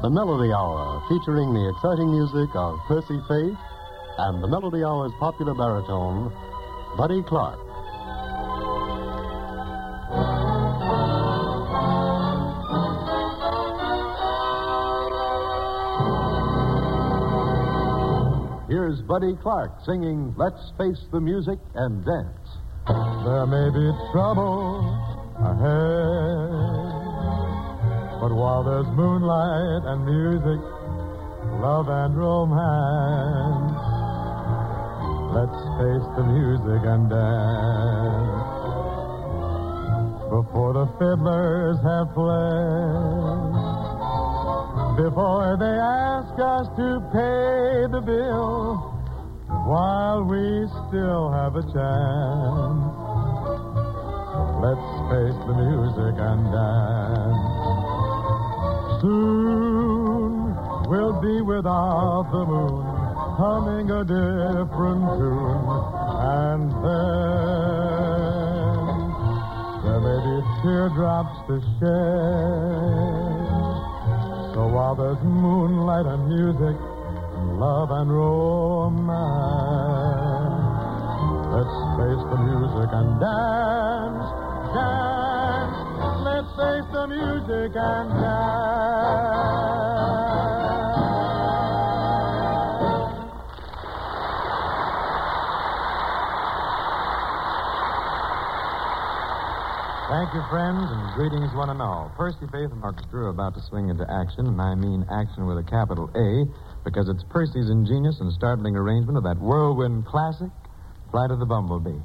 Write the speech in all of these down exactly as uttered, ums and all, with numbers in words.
The Melody Hour, featuring the exciting music of Percy Faith and the Melody Hour's popular baritone, Buddy Clark. Here's Buddy Clark singing Let's Face the Music and Dance. There may be trouble ahead, but while there's moonlight and music, love and romance, let's face the music and dance. Before the fiddlers have fled, before they ask us to pay the bill, while we still have a chance, let's face the music and dance. Soon we'll be without the moon, humming a different tune, and then there may be teardrops to shed. So while there's moonlight and music, and love and romance, let's face the music and dance, dance. Let's face the music and dance. Thank you, friends, and greetings one and all. Percy Faith and Orchestra are about to swing into action, and I mean action with a capital A, because it's Percy's ingenious and startling arrangement of that whirlwind classic, Flight of the Bumblebee.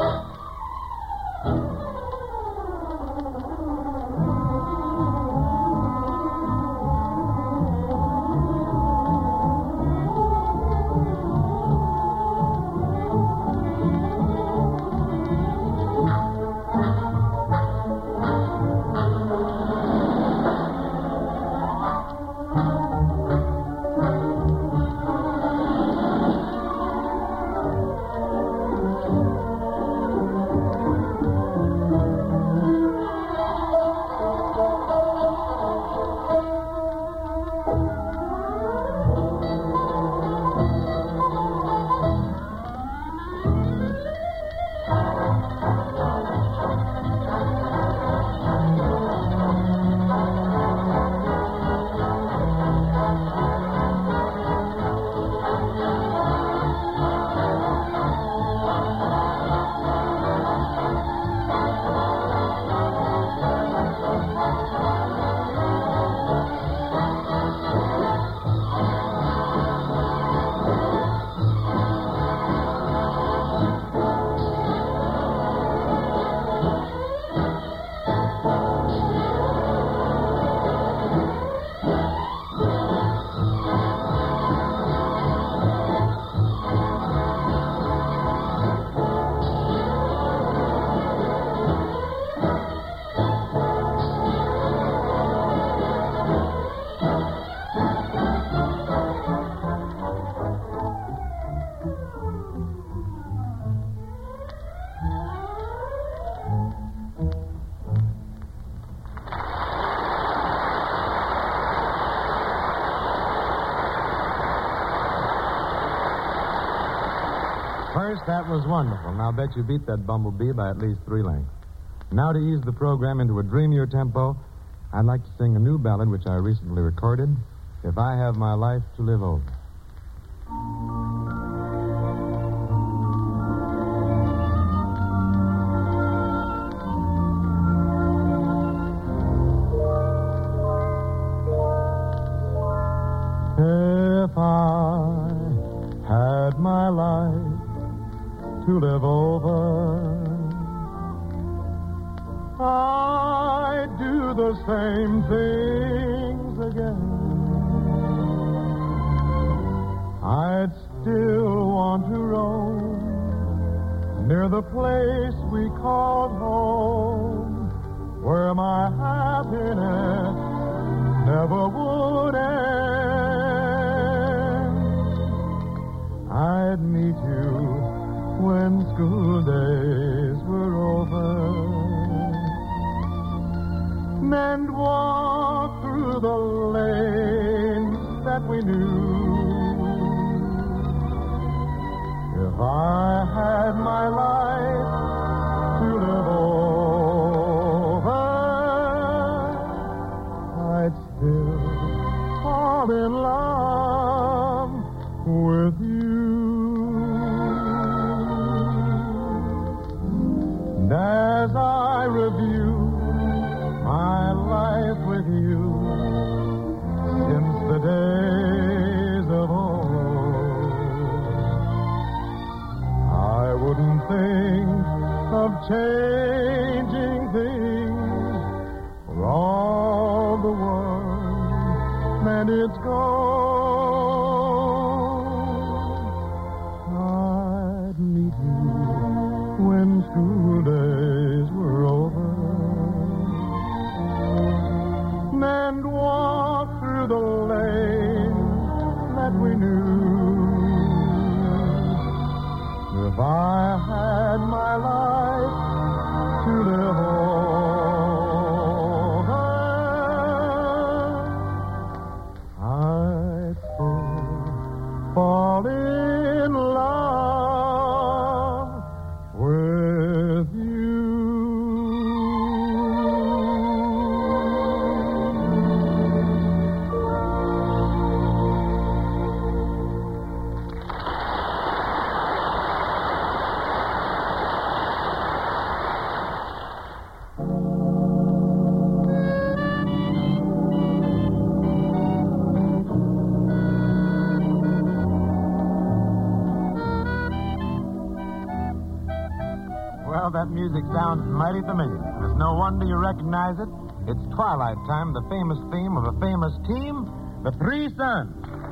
First, that was wonderful. Now, I bet you beat that bumblebee by at least three lengths. Now, to ease the program into a dreamier tempo, I'd like to sing a new ballad which I recently recorded, If I Have My Life to Live Over. If I had my life to live over, I'd do the same things again. I'd still want to roam near the place we called home, where my happiness never would end. I'd meet you when school days were over, and walk through the lanes that we knew. If I had my life to live over, I'd still fall in love with you. And as I review my life with you since the days of old, I wouldn't think of changing things for all the world and its gold. I'd meet you when school days were over and walk through the lane that we knew. If I had my life to live over, I'd still fall in love with you. Well, that music sounds mighty familiar. And it's no wonder you recognize it. It's Twilight Time, the famous theme of a famous team, the Three Sons.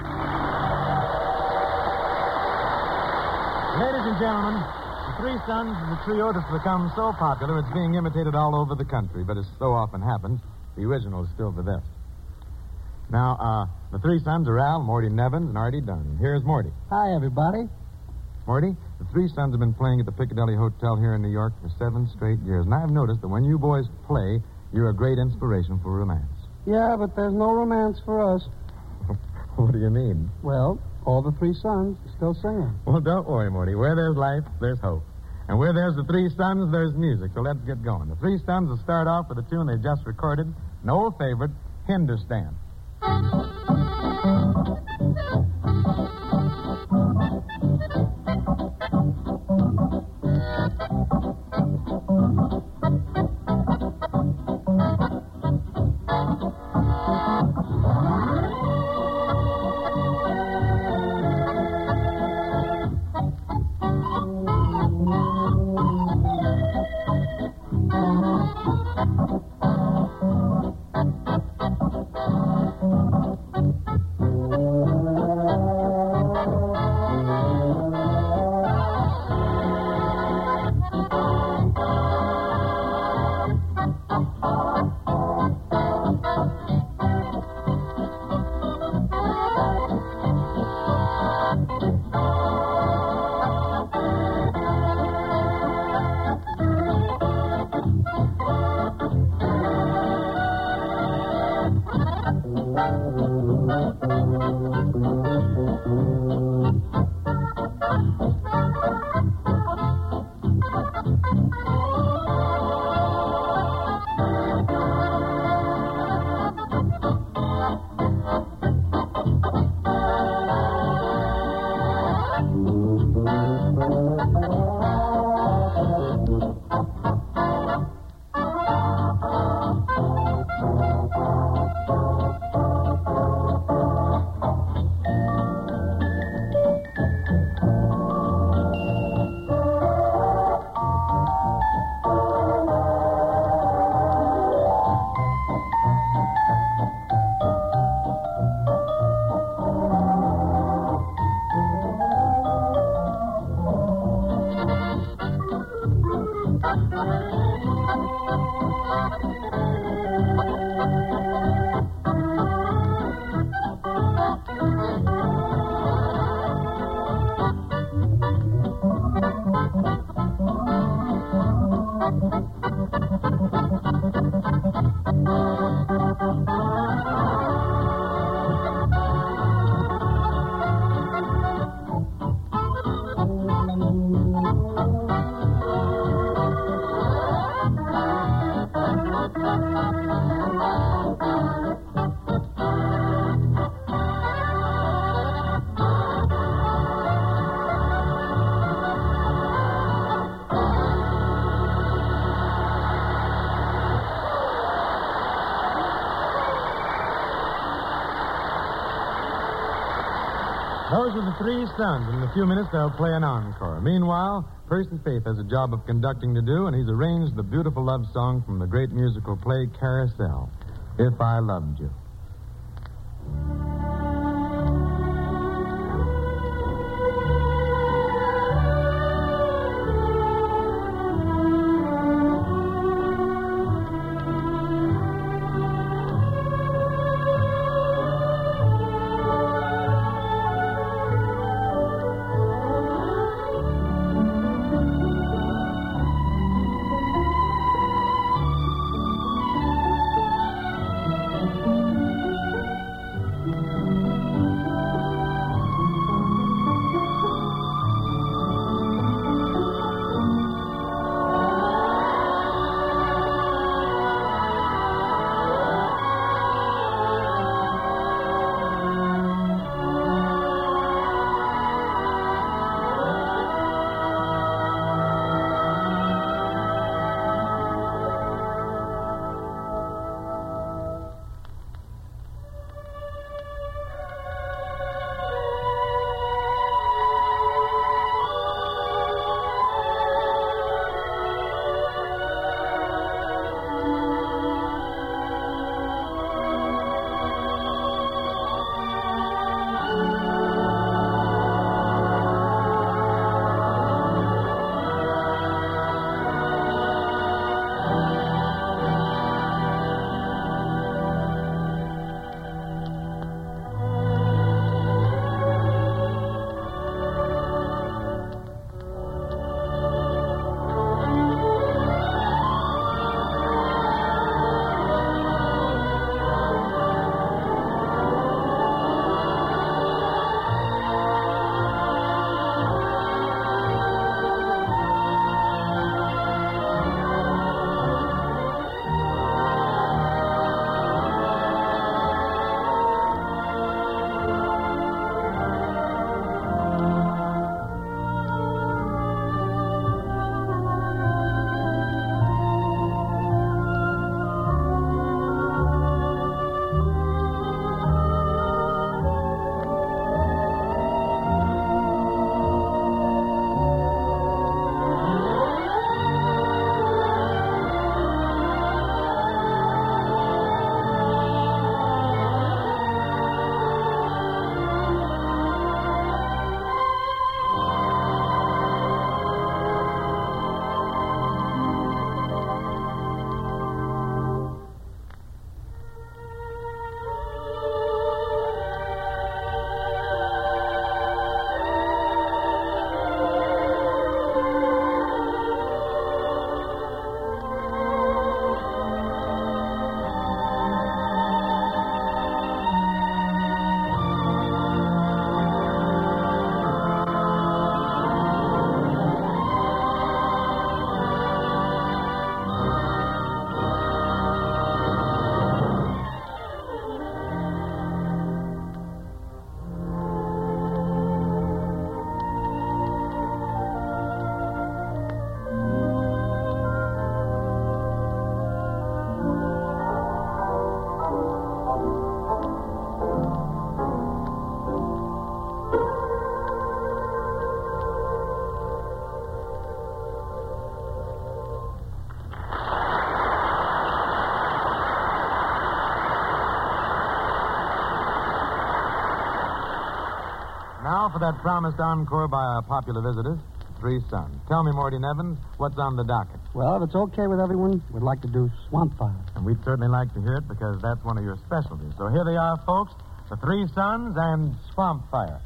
Ladies and gentlemen, the Three Sons is a trio that's become so popular it's being imitated all over the country. But as so often happens, the original is still the best. Now, uh, the Three Sons are Al, Morty Nevins, and Artie Dunn. Here's Morty. Hi, everybody. Morty, the Three Sons have been playing at the Piccadilly Hotel here in New York for seven straight years. And I've noticed that when you boys play, you're a great inspiration for romance. Yeah, but there's no romance for us. What do you mean? Well, all the Three Sons are still singing. Well, don't worry, Morty. Where there's life, there's hope. And where there's the Three Sons, there's music. So let's get going. The Three Sons will start off with a tune they just recorded, an old favorite, Hindustan. Those are the Three Sons. In a few minutes, they'll play an encore. Meanwhile, Percy Faith has a job of conducting to do, and he's arranged the beautiful love song from the great musical play Carousel, If I Loved You. Now for that promised encore by our popular visitors, Three Sons. Tell me, Morty Nevins, what's on the docket? Well, if it's okay with everyone, we'd like to do Swamp Fire. And we'd certainly like to hear it because that's one of your specialties. So here they are, folks, the Three Sons and Swamp Fire.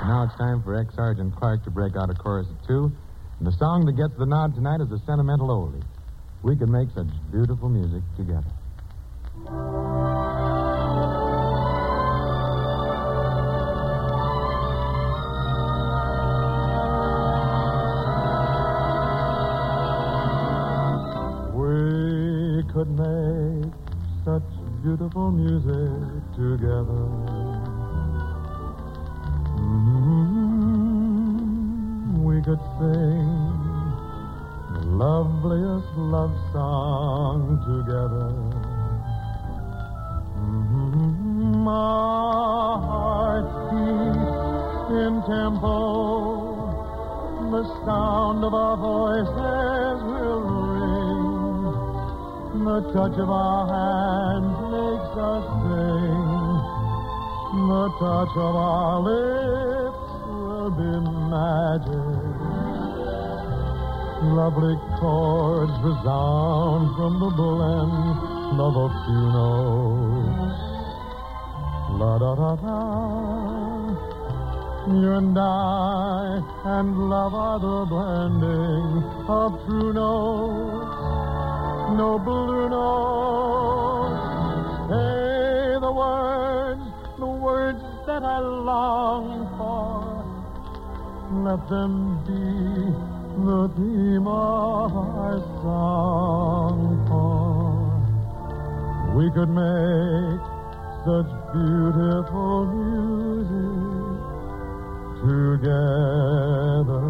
Now it's time for ex-Sergeant Clark to break out a chorus of two. And the song that gets the nod tonight is a sentimental oldie. We could make such beautiful music together. We could make such beautiful music together. Mm-hmm. We could sing the loveliest love song together. Mm-hmm. Our hearts beat in tempo. The sound of our voices will ring. The touch of our hands makes us sing. The touch of our lips will be magic. Lovely chords resound from the blend of a few notes. La-da-da-da. You and I and love are the blending of true notes. No blue notes. Say the words, the words that I long for. Let them be the theme of our song. For we could make such beautiful music together.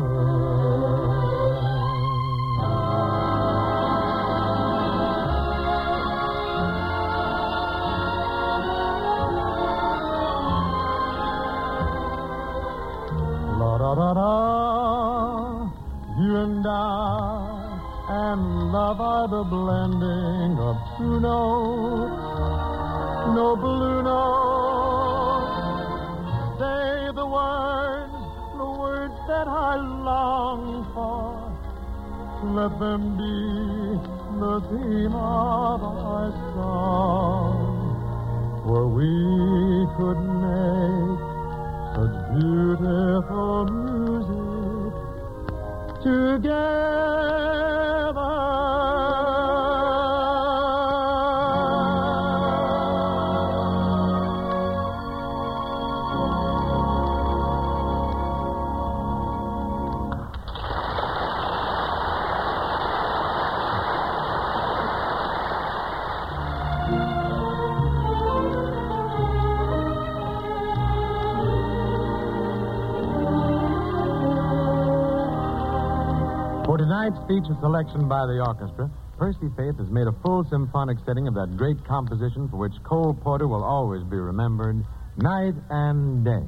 La-da-da-da, you and I and love are the blending of true notes, no blue notes. Say the words, the words that I long for. Let them be the theme of our song. For we could make such beautiful music together. For tonight's feature selection by the orchestra, Percy Faith has made a full symphonic setting of that great composition for which Cole Porter will always be remembered, Night and Day.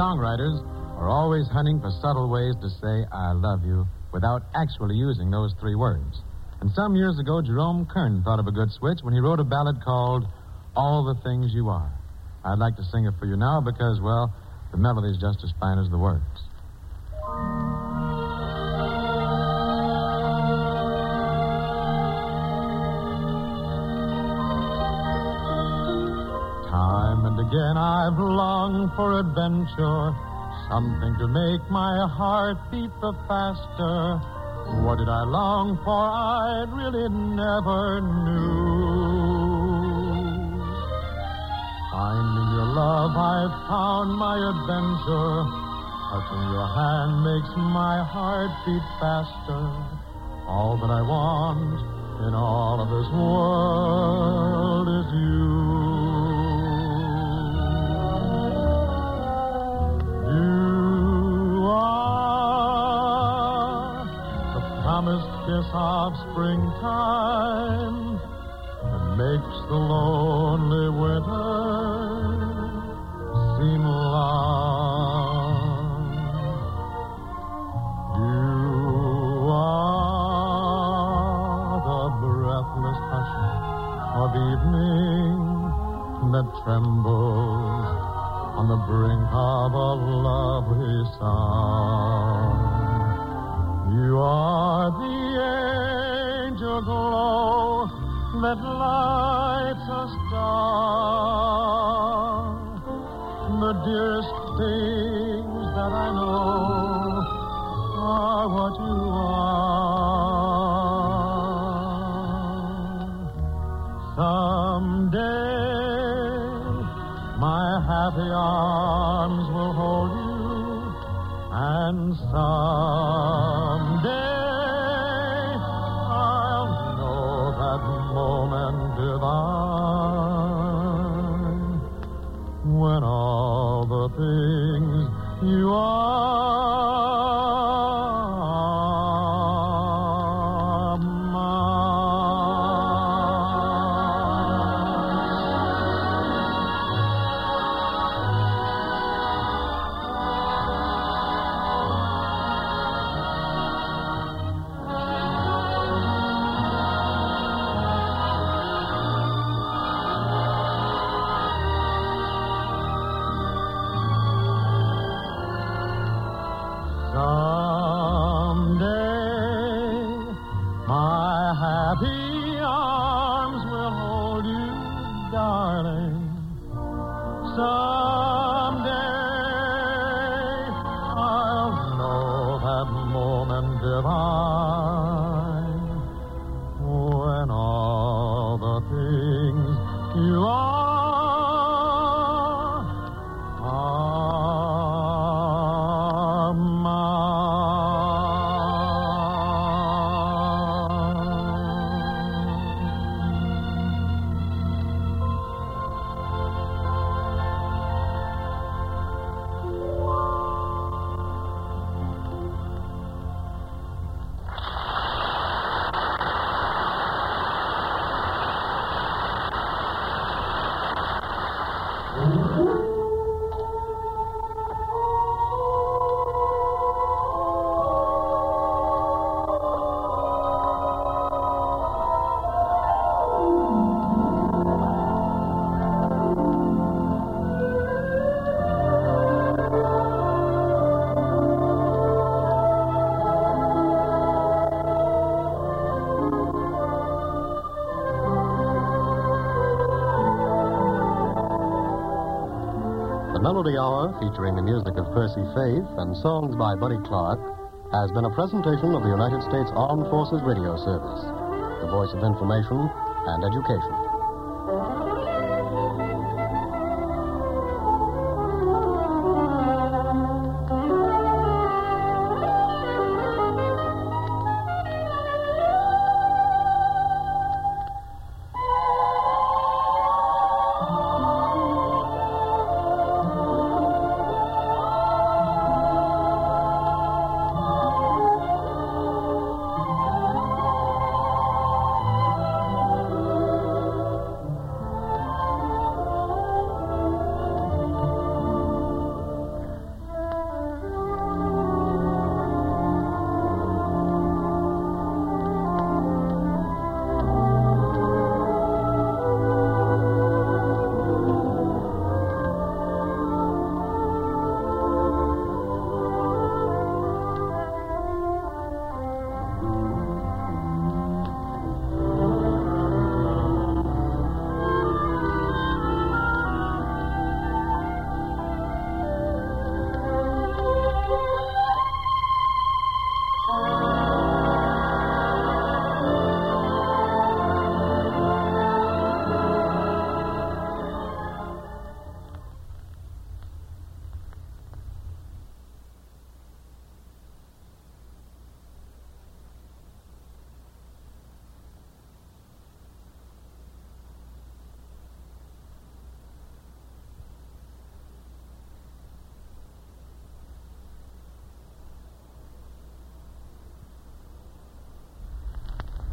songwriters are always hunting for subtle ways to say, I love you, without actually using those three words. And some years ago, Jerome Kern thought of a good switch when he wrote a ballad called All the Things You Are. I'd like to sing it for you now because, well, the melody's just as fine as the words. Time and again I've longed for adventure, something to make my heart beat the faster. What did I long for? I really never knew. Finding your love, I've found my adventure. Touching your hand makes my heart beat faster. All that I want in all of this world is you. You are the promised kiss of springtime that makes the lonely winter seem long. You are the breathless hush of evening that trembles on the brink of a lovely song. You are the angel glow that lights a star. The dearest things that I know are what you are. Someday my happy arms will hold you, and someday I'll know that moment divine when all the things you are Melody Hour, featuring the music of Percy Faith and songs by Buddy Clark, has been a presentation of the United States Armed Forces Radio Service, the voice of information and education.